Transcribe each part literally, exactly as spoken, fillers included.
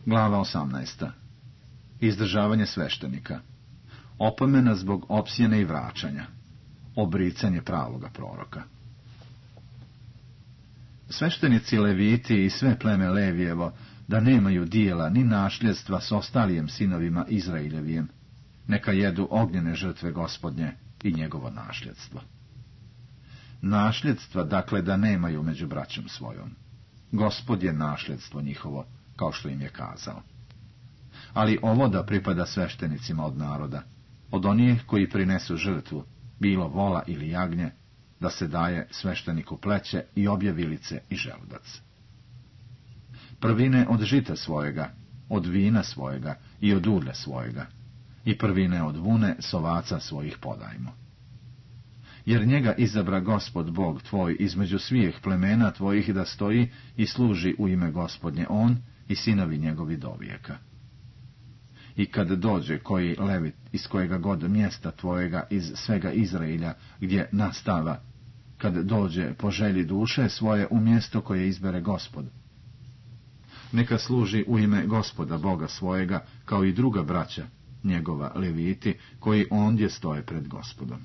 Glava osamnaesta. Izdržavanje sveštenika. Opomena zbog opsjene i vraćanja. Obricanje pravoga proroka. Sveštenici Leviti i sve pleme Levijevo, da nemaju dijela ni našljedstva s ostalijem sinovima Izraeljevijem, neka jedu ognjene žrtve Gospodnje i njegovo našljedstvo. Našljedstva, dakle, da nemaju među braćom svojom. Gospod je našljedstvo njihovo, kao što im je kazao. Ali ovo da pripada sveštenicima od naroda, od onih koji prinesu žrtvu, bilo vola ili jagnje, da se daje svešteniku pleće i objavilice i želudac. Prvine od žita svojega, od vina svojega i od ulja svojega, i prvine od vune s ovaca svojih podajmo. Jer njega izabra Gospod Bog tvoj između svih plemena tvojih da stoji i služi u ime Gospodnje on i sinovi njegovi dovijeka. I kad dođe koji levit iz kojega god mjesta tvojega iz svega Izraelja gdje nastava, kad dođe po želji duše svoje u mjesto koje izbere Gospod, neka služi u ime Gospoda Boga svojega, kao i druga braća njegova leviti, koji ondje stoje pred Gospodom.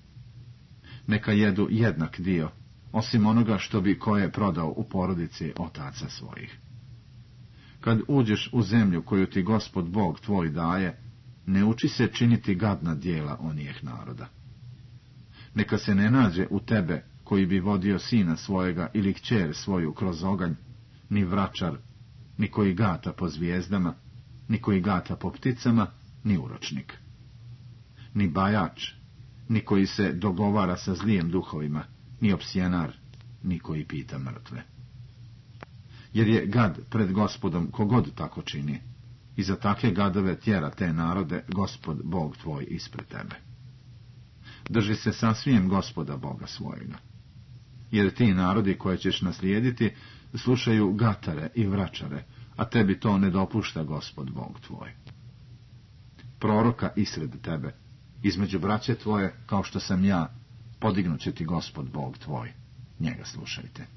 Neka jedu jednak dio, osim onoga što bi koje prodao u porodici otaca svojih. Kad uđeš u zemlju koju ti Gospod Bog tvoj daje, ne uči se činiti gadna djela onijeh naroda. Neka se ne nađe u tebe koji bi vodio sina svojega ili kćer svoju kroz oganj, ni vračar, ni koji gata po zvijezdama, ni koji gata po pticama, ni uročnik. Ni bajač, ni koji se dogovara sa zlijem duhovima, ni opsjenar, ni koji pita mrtve. Jer je gad pred Gospodom kogod tako čini, i za takve gadove tjera te narode Gospod Bog tvoj ispred tebe. Drži se sasvim Gospoda Boga svojega. Jer ti narodi koje ćeš naslijediti slušaju gatare i vračare, a tebi to ne dopušta Gospod Bog tvoj. Proroka isred tebe, između braće tvoje, kao što sam ja, podignut će ti Gospod Bog tvoj. Njega slušajte.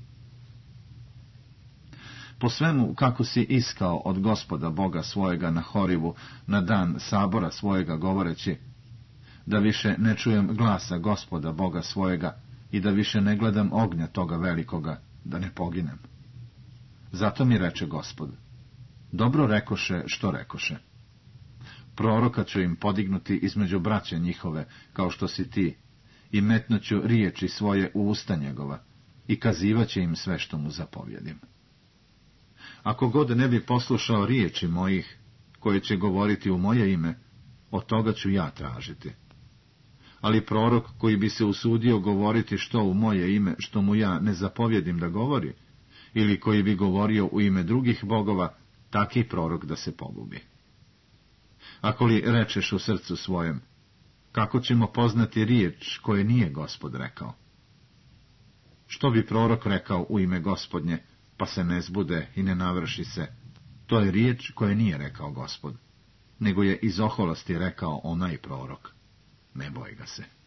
Po svemu kako si iskao od Gospoda Boga svojega na Horivu, na dan sabora svojega, govoreći, da više ne čujem glasa Gospoda Boga svojega i da više ne gledam ognja toga velikoga, da ne poginem. Zato mi reče Gospod, dobro rekoše što rekoše. Proroka ću im podignuti između braće njihove, kao što si ti, i metnuću riječi svoje u usta njegova, i kazivaće im sve što mu zapovjedim. Ako god ne bi poslušao riječi mojih, koje će govoriti u moje ime, od toga ću ja tražiti. Ali prorok koji bi se usudio govoriti što u moje ime, što mu ja ne zapovjedim da govori, ili koji bi govorio u ime drugih bogova, taki prorok da se pogubi. Ako li rečeš u srcu svojem, kako ćemo poznati riječ koje nije Gospod rekao? Što bi prorok rekao u ime Gospodnje, pa se ne zbude i ne navrši se? To je riječ koje nije rekao Gospod, nego je iz oholosti rekao onaj prorok. Ne boj ga se.